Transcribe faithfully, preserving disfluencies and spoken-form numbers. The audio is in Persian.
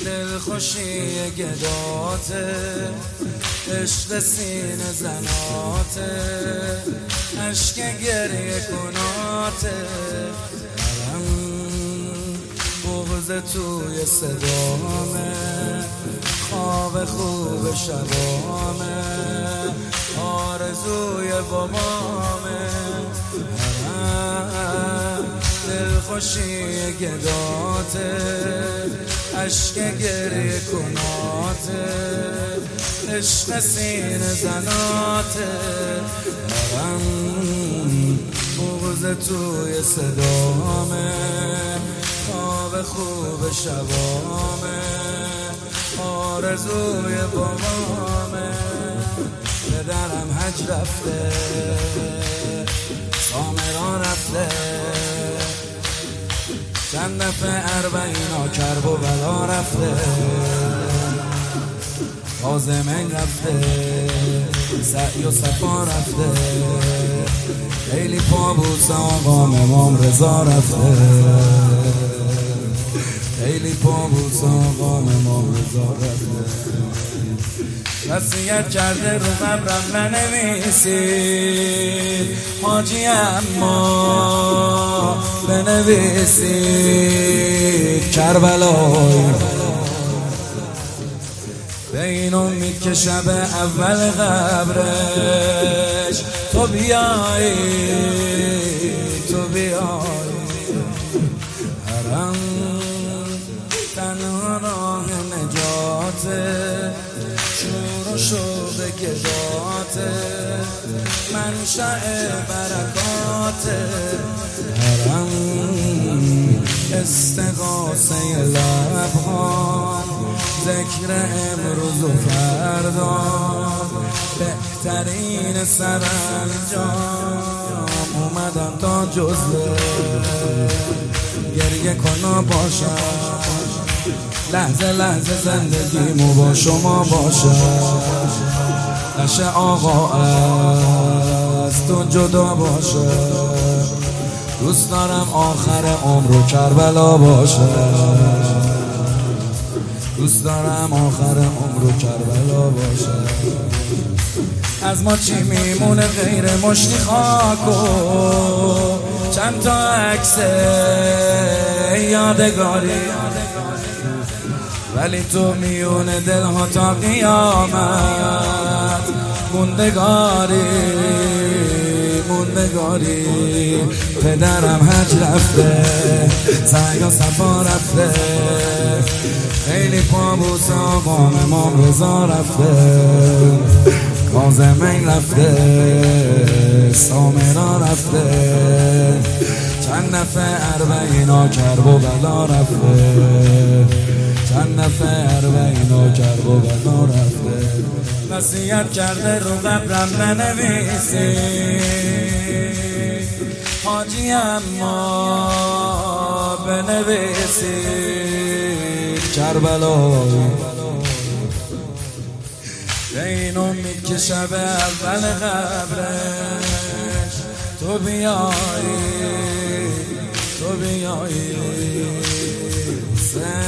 دلخوشی گداته، عشق سینه زناته، عشق گریه کناته، بغض توی صدامه، خواب خوب شبامه، آرزوی بابامه، دلخوشی گداته، عشق گریه کناته، عشق سینه زناته، بغض توی صدامه، خواب خوب شبامه، آرزوی بابامه. پدرم حج رفته، سامرا رفته، چند دفعه اربعینا کرب و بلا رفته، کاظمین رفته، سعی و صفا رفته، خیلی پابوس آقام امام رضا رفته، خیلی پابوس آقام امام رضا رفته. وصیت کرده رو قبرم ننویسید حاجی، اما بنویسید کربلای، به این امید که شب اول قبرش تو بیایی، تو بیایی، حرم تنها راه نجاته، شور و شوق گداته، منشأ برکاته، حرم استغاثه لبها، ذکر امروز و فردا، بهترین سرانجام، اومدم تا جزوه گریه کنا باشم، لحظه لحظه زندگیمو با شما باشم، نشه آقا از تو جدا باشه، دوست دارم آخر عمرو کربلا باشه، دوست دارم آخر عمرو کربلا باشه. از ما چی میمونه غیر مشتی خاک و چند تا عکس یادگاری، ولی تو میون دلها تا قیامت موندگاری، موندگاری. پدرم حج رفته، سعی و صفا رفته، خیلی پابوس آقام امام رضا رفته، کاظمین رفته، سامرا رفته، چند دفعه اربعینا کرب و بلا رفته، چند دفعه اربعینا کرب و بلا رفته. وصیت کرده رو قبرم ننویسی حاجی، اما بنویسی کربلا، به این امید که شب اول قبرش تو بیایی، تو بیایی.